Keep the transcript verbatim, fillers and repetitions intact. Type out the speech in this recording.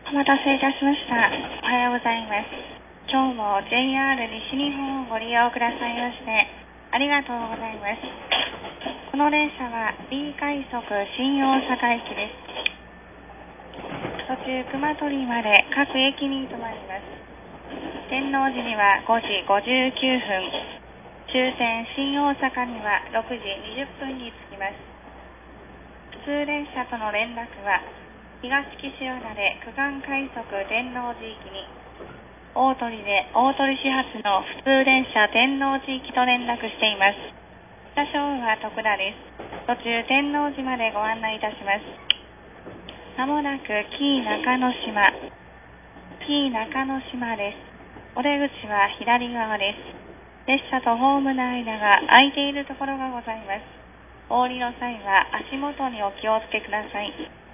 お待たせいたしました。おはようございます。今日も ジェイアール 西日本をご利用くださいましてありがとうございます。この電車は B 快速新大阪駅です。途中熊取まで各駅に停まります。天王寺にはごじごじゅうきゅうふん、終点新大阪にはろくじにじゅっぷんに着きます。普通電車との連絡は東岸和田で区間快速天王寺行きに、大鳥で大鳥始発の普通電車天王寺行きと連絡しています。車掌は徳田です。途中天王寺までご案内いたします。まもなく紀伊中之島、紀伊中之島です。お出口は左側です。列車とホームの間が空いているところがございます。お降りの際は足元にお気をつけください。